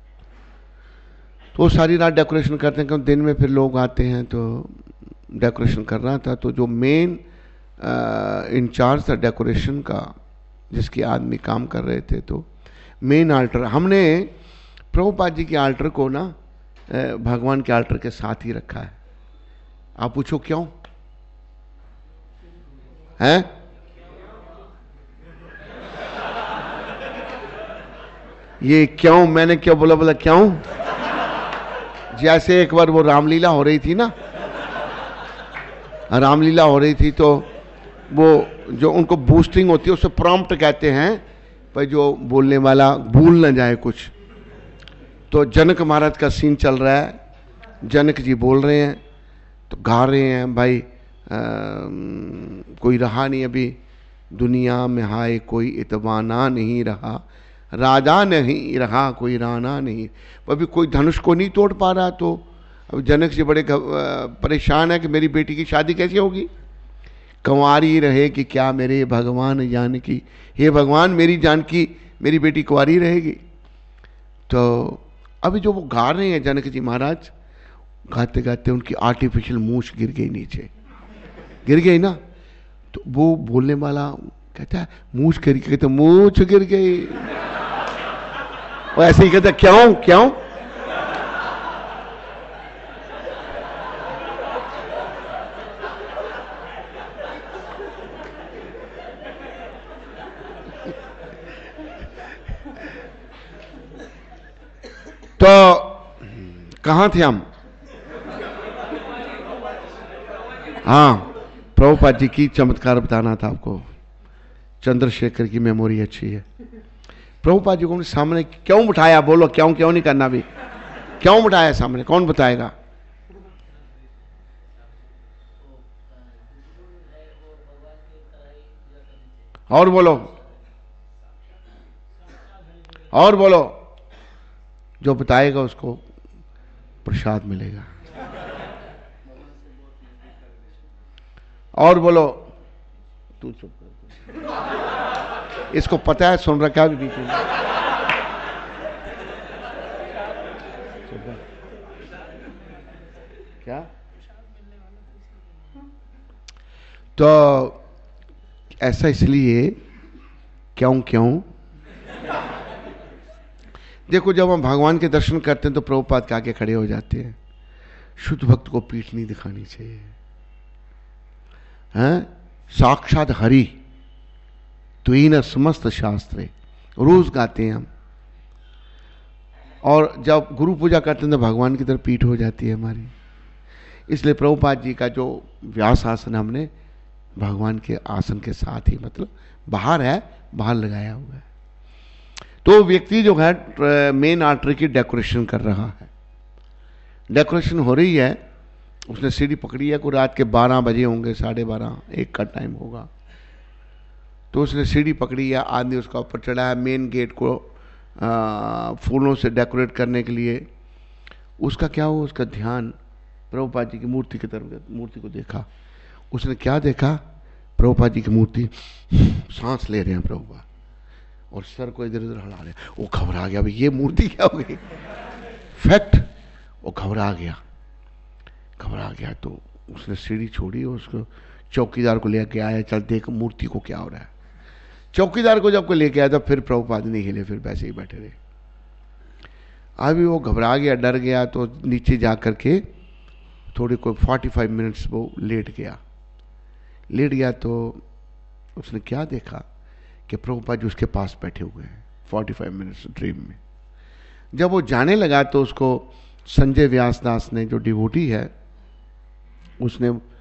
तो वो सारी रात डेकोरेशन करते हैं, क्योंकि दिन में फिर लोग आते हैं, तो डेकोरेशन कर रहा था। तो जो मेन इंचार्ज था डेकोरेशन का, जिसके आदमी काम कर रहे थे, तो मेन आल्टर, हमने प्रभुपाद जी के आल्टर को ना भगवान के आल्टर के साथ ही रखा है। आप पूछो क्यों है? ये क्यों, मैंने क्या बोला क्यों? जैसे एक बार वो रामलीला हो रही थी ना, रामलीला हो रही थी, तो वो जो उनको बूस्टिंग होती है उसे प्रॉम्प्ट कहते हैं, पर जो बोलने वाला भूल न जाए कुछ। तो जनक महाराज का सीन चल रहा है, जनक जी बोल रहे हैं, तो गा रहे हैं, भाई कोई रहा नहीं अभी दुनिया में, हाय कोई इतवाना नहीं रहा, राजा नहीं रहा कोई राना नहीं, अभी कोई धनुष को नहीं तोड़ पा रहा। तो अब जनक जी बड़े परेशान है कि मेरी बेटी की शादी कैसे होगी, कंवारी रहे कि क्या मेरे भगवान जानकी, हे भगवान मेरी जानकी, मेरी बेटी कुंवारी रहेगी। तो अभी जो वो गा रहे हैं जनक जी महाराज, गाते गाते उनकी आर्टिफिशियल मूछ गिर गई नीचे, गिर गई ना। तो वो बोलने वाला कहता है मूछ गिर गई, तो मूछ गिर गई, वो ऐसे ही कहता क्यों क्यों? तो कहां थे हम? हाँ, प्रभुपाद जी की चमत्कार बताना था आपको। चंद्रशेखर की मेमोरी अच्छी है। प्रभुपाद जी को सामने क्यों बिठाया? बोलो क्यों, क्यों नहीं करना भी, क्यों बिठाया सामने? कौन बताएगा? और बोलो, और बोलो, जो बताएगा उसको प्रसाद मिलेगा। और बोलो, तू चुप कर, इसको पता है, सुन रखा है बीच में। क्या? तो ऐसा इसलिए, क्यों क्यों? देखो, जब हम भगवान के दर्शन करते हैं तो प्रभुपाद के आगे खड़े हो जाते हैं। शुद्ध भक्त को पीठ नहीं दिखानी चाहिए, हैं? साक्षात हरि त्वीन समस्त शास्त्रे, रोज गाते हैं हम। और जब गुरु पूजा करते हैं तो भगवान की तरफ पीठ हो जाती है हमारी। इसलिए प्रभुपाद जी का जो व्यास आसन हमने भगवान के आसन के साथ ही, मतलब बाहर है, बाहर लगाया हुआ है। तो व्यक्ति जो है मेन आर्टरी की डेकोरेशन कर रहा है, डेकोरेशन हो रही है, उसने सीढ़ी पकड़ी है, को रात के 12 बजे होंगे, 12:30 1 का टाइम होगा। तो उसने सीढ़ी पकड़ी है, आदमी उसका ऊपर चढ़ा है, मेन गेट को फूलों से डेकोरेट करने के लिए। उसका क्या हुआ, उसका ध्यान प्रभुपाद जी की मूर्ति की तरफ, मूर्ति को देखा। उसने क्या देखा? प्रभुपाद जी की मूर्ति, सांस ले रहे हैं प्रभुपाद, और सर को इधर उधर हिला रहे हैं। वो घबरा गया, भाई ये मूर्ति क्या हो गई? फैक्ट, वो घबरा गया, घबरा गया। तो उसने सीढ़ी छोड़ी और उसको चौकीदार को लेके आया, चल देख मूर्ति को क्या हो रहा है। चौकीदार को जब को लेके आया तो फिर प्रभुपाद नहीं हिले, फिर वैसे ही बैठे रहे। अभी वो घबरा गया, डर गया, तो नीचे जा करके थोड़ी कोई 45 मिनट्स वो लेट गया। लेट गया तो उसने क्या देखा कि प्रभुपाद जी उसके पास बैठे हुए हैं 45 मिनट्स ड्रीम में। जब वो जाने लगा तो उसको संजय व्यासदास ने, जो डिवोटी है, उसने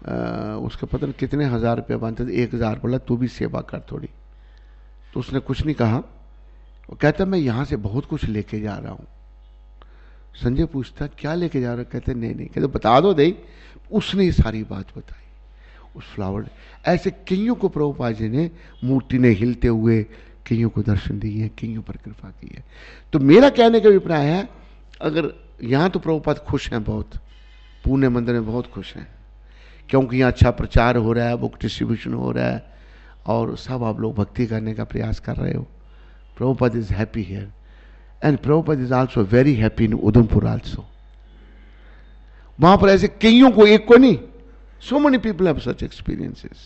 उसके पता नहीं कितने 1000 रुपये बनते थे, 1000 बोला तू भी सेवा कर थोड़ी। तो उसने कुछ नहीं कहा। वो कहता मैं यहाँ से बहुत कुछ लेके जा रहा हूँ। संजय पूछता क्या लेके जा रहा है? कहते नहीं नहीं। कहते बता दो दे। उसने ये सारी बात बताई उस फ्लावर। ऐसे कईयों को प्रभुपाद जी ने मूर्ति ने हिलते हुए कईयों को दर्शन दिए, कईयों पर कृपा की है। तो मेरा कहने का अभिप्राय है, अगर यहाँ तो प्रभुपाद खुश हैं बहुत, पुणे मंदिर में बहुत खुश हैं, क्योंकि यहाँ अच्छा प्रचार हो रहा है, बुक डिस्ट्रीब्यूशन हो रहा है और सब आप लोग भक्ति करने का प्रयास कर रहे हो। Prabhupada is happy here and Prabhupada is also very happy in Udhampur also. वहां पर ऐसे कईयों को, एक को नहीं, so many people have such experiences.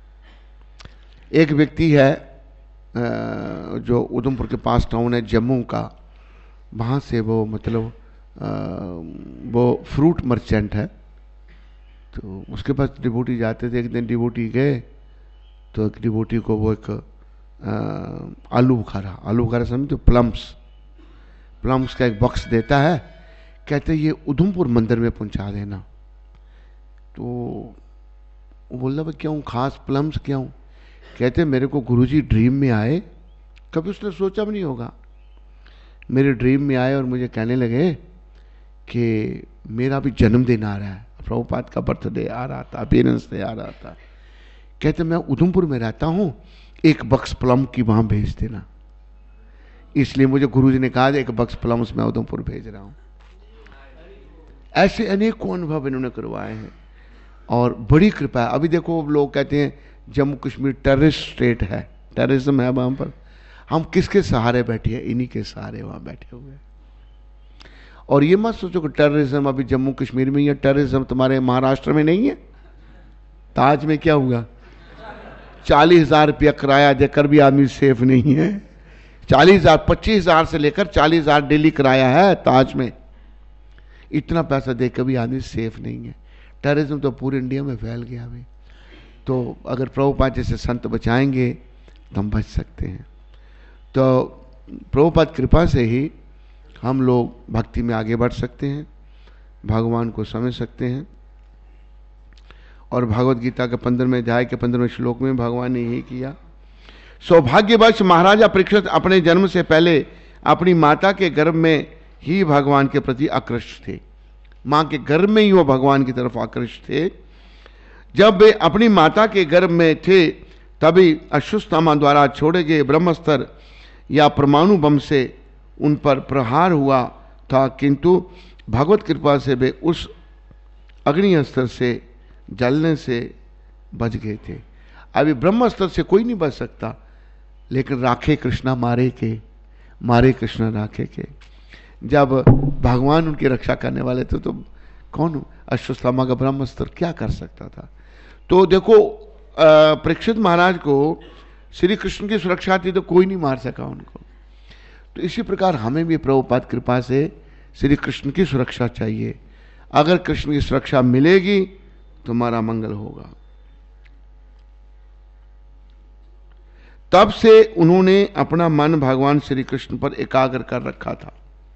एक व्यक्ति है जो उधमपुर के पास टाउन है जम्मू का, वहां से वो मतलब वो फ्रूट मर्चेंट है। तो उसके पास डिवोटी जाते थे। एक दिन डिवोटी गए तो एक डिवोटी को वो एक आलू बुखारा समझो, प्लम्स का एक बॉक्स देता है। कहते ये उधमपुर मंदिर में पहुंचा देना। तो वो बोला भाई क्यों, खास प्लम्स क्यों? कहते मेरे को गुरुजी ड्रीम में आए, कभी उसने सोचा भी नहीं होगा, मेरे ड्रीम में आए और मुझे कहने लगे कि मेरा भी जन्मदिन आ रहा है, प्रभुपाद का बर्थडे आ रहा था, पेरेंट्स डे आ रहा था। कहते मैं उधमपुर में रहता हूं, एक बक्स प्लम की वहां भेज देना। इसलिए मुझे गुरुजी ने कहा एक बक्स प्लम्स मैं उधमपुर भेज रहा हूं। ऐसे अनेकों अनुभव इन्होंने करवाए हैं और बड़ी कृपा है। अभी देखो लोग कहते हैं जम्मू कश्मीर टेररिस्ट स्टेट है, टेररिज्म है वहां पर। हम किसके सहारे बैठे हैं? इन्हीं के सहारे वहां बैठे हुए हैं। और ये मत सोचो कि टेररिज्म अभी जम्मू कश्मीर में ही है, टेररिज्म तुम्हारे महाराष्ट्र में नहीं है। ताज में क्या हुआ? 40,000 रुपया किराया देकर भी आदमी सेफ नहीं है। 40,000, 25,000 से लेकर 40,000 डेली किराया है ताज में। इतना पैसा देकर भी आदमी सेफ नहीं है। टेररिज्म तो पूरे इंडिया में फैल गया अभी। तो अगर प्रभुपाद जैसे संत बचाएंगे तो हम बच सकते हैं। तो प्रभुपाद कृपा से ही हम लोग भक्ति में आगे बढ़ सकते हैं, भगवान को समझ सकते हैं। और भगवत गीता के 15वें अध्याय के 15वें श्लोक में भगवान ने यही किया। सौभाग्यवश महाराजा परीक्षित अपने जन्म से पहले अपनी माता के गर्भ में ही भगवान के प्रति आकृष्ट थे। मां के गर्भ में ही वो भगवान की तरफ आकृष्ट थे। जब वे अपनी माता के गर्भ में थे तभी अश्वत्थामा द्वारा छोड़े गए ब्रह्मास्त्र या परमाणु बम से उन पर प्रहार हुआ था, किंतु भगवत कृपा से वे उस अग्नि अस्त्र से जलने से बच गए थे। अभी ब्रह्मास्त्र से कोई नहीं बच सकता, लेकिन राखे कृष्णा मारे के, मारे कृष्णा राखे के। जब भगवान उनकी रक्षा करने वाले थे तो कौन अश्वत्थामा का ब्रह्मास्त्र क्या कर सकता था? तो देखो परीक्षित महाराज को श्री कृष्ण की सुरक्षा थी तो कोई नहीं मार सका उनको। तो इसी प्रकार हमें भी प्रभुपाद कृपा से श्री कृष्ण की सुरक्षा चाहिए। अगर कृष्ण की सुरक्षा मिलेगी तो हमारा मंगल होगा। तब से उन्होंने अपना मन भगवान श्री कृष्ण पर एकाग्र कर रखा था,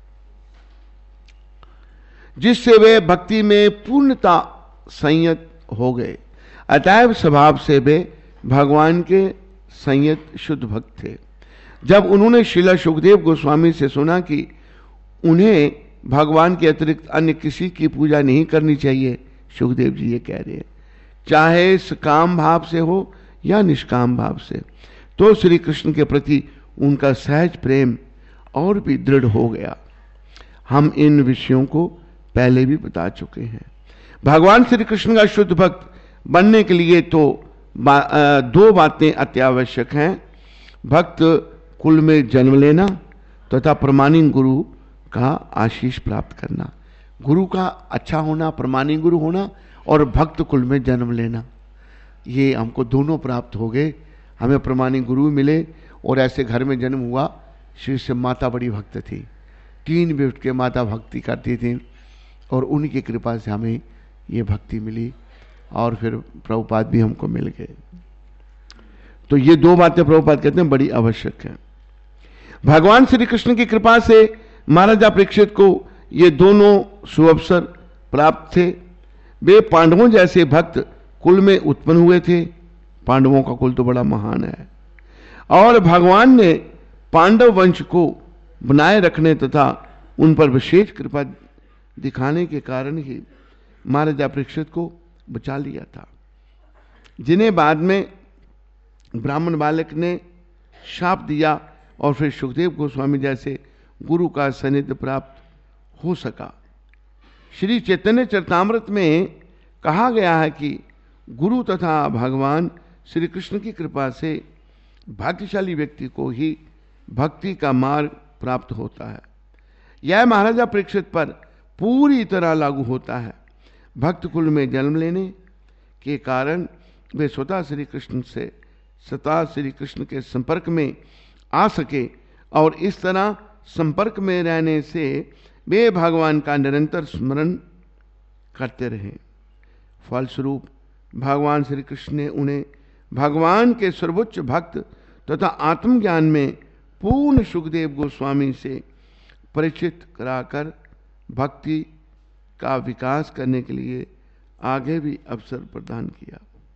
जिससे वे भक्ति में पूर्णता संयत हो गए। अतएव स्वभाव से वे भगवान के संयत शुद्ध भक्त थे। जब उन्होंने श्रील सुखदेव गोस्वामी से सुना कि उन्हें भगवान के अतिरिक्त अन्य किसी की पूजा नहीं करनी चाहिए, सुखदेव जी ये कह रहे हैं, चाहे सकाम भाव से हो या निष्काम भाव से, तो श्री कृष्ण के प्रति उनका सहज प्रेम और भी दृढ़ हो गया। हम इन विषयों को पहले भी बता चुके हैं। भगवान श्री कृष्ण का शुद्ध भक्त बनने के लिए तो दो बातें अत्यावश्यक हैं। भक्त कुल में जन्म लेना तथा प्रमाणिक गुरु का आशीष प्राप्त करना। गुरु का अच्छा होना, प्रमाणिक गुरु होना और भक्त कुल में जन्म लेना, ये हमको दोनों प्राप्त हो गए। हमें प्रमाणिक गुरु मिले और ऐसे घर में जन्म हुआ। श्री से माता बड़ी भक्त थी, 3 बेट के माता भक्ति करती थी और उनकी कृपा से हमें ये भक्ति मिली और फिर प्रभुपाद भी हमको मिल गए। तो ये 2 बातें प्रभुपाद कहते हैं बड़ी आवश्यक है। भगवान श्री कृष्ण की कृपा से महाराजा परीक्षित को ये दोनों सुअवसर प्राप्त थे। वे पांडवों जैसे भक्त कुल में उत्पन्न हुए थे। पांडवों का कुल तो बड़ा महान है, और भगवान ने पांडव वंश को बनाए रखने तथा उन पर विशेष कृपा दिखाने के कारण ही महाराजा परीक्षित को बचा लिया था, जिन्हें बाद में ब्राह्मण बालक ने शाप दिया और फिर सुखदेव गोस्वामी जैसे गुरु का सानिध्य प्राप्त हो सका। श्री चैतन्य चरितामृत में कहा गया है कि गुरु तथा भगवान श्री कृष्ण की कृपा से भाग्यशाली व्यक्ति को ही भक्ति का मार्ग प्राप्त होता है। यह महाराजा परीक्षित पर पूरी तरह लागू होता है। भक्त कुल में जन्म लेने के कारण वे स्वतः श्री कृष्ण के संपर्क में आ सके, और इस तरह संपर्क में रहने से वे भगवान का निरंतर स्मरण करते रहे। फलस्वरूप भगवान श्री कृष्ण ने उन्हें भगवान के सर्वोच्च भक्त तथा आत्मज्ञान में पूर्ण सुखदेव गोस्वामी से परिचित कराकर भक्ति का विकास करने के लिए आगे भी अवसर प्रदान किया।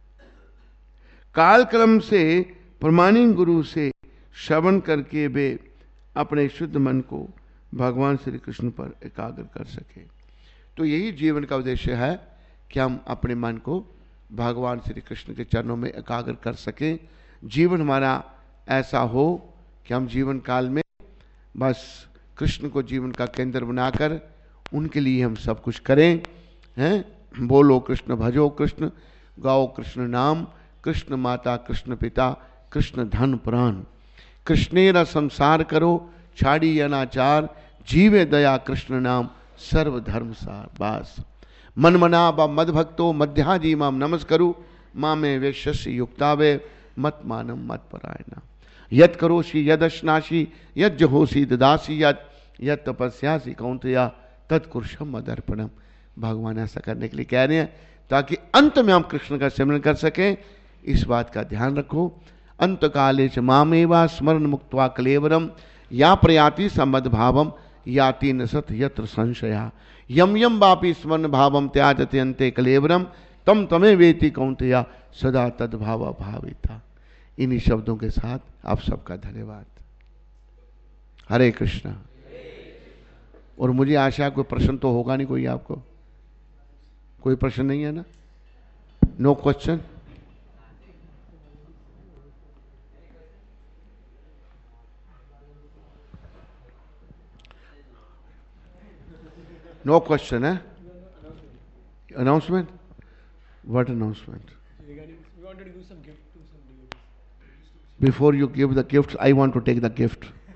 कालक्रम से प्रमाणिक गुरु से श्रवण करके वे अपने शुद्ध मन को भगवान श्री कृष्ण पर एकाग्र कर सके। तो यही जीवन का उद्देश्य है कि हम अपने मन को भगवान श्री कृष्ण के चरणों में एकाग्र कर सकें। जीवन हमारा ऐसा हो कि हम जीवन काल में बस कृष्ण को जीवन का केंद्र बनाकर उनके लिए हम सब कुछ करें। हैं, बोलो कृष्ण, भजो कृष्ण, गाओ कृष्ण नाम, कृष्ण माता, कृष्ण पिता, कृष्ण धन प्राण, कृष्णेरा संसार करो, छाड़ी अनाचार, जीवे दया कृष्ण नाम, सर्व धर्म सार। बस मन मना व मद भक्तो मध्याजी माम नमस्करु, माँ में वेश्य युक्तावे मत मानम मत परायणा, यत करोषि यदश्नाशी यद जहोसी ददासी यद तपस्यासी कौंतया तत्कुरुषम मदर्पणम। भगवान ऐसा करने के लिए कह रहे हैं ताकि अंत में हम कृष्ण का सिमरन कर सकें। इस बात का ध्यान रखो। अंत काले च मामेवा स्मरण मुक्त्वा कलेवरम, या प्रयाति समद भावम याति न सत यत्र संशया, यम यम वापि स्मरण भावम त्याजते अंते कलेवरम, तम तमे वेति कौंतया सदा तद भाव भाविता। इन्हीं शब्दों के साथ आप सबका धन्यवाद। हरे कृष्णा। और मुझे आशा कोई प्रश्न तो होगा नहीं कोई, आपको कोई प्रश्न नहीं है ना? No question? नो क्वेश्चन है? Announcement? What announcement? We wanted to do some gift to some devotees. Before you give the gift, I want to take the gift.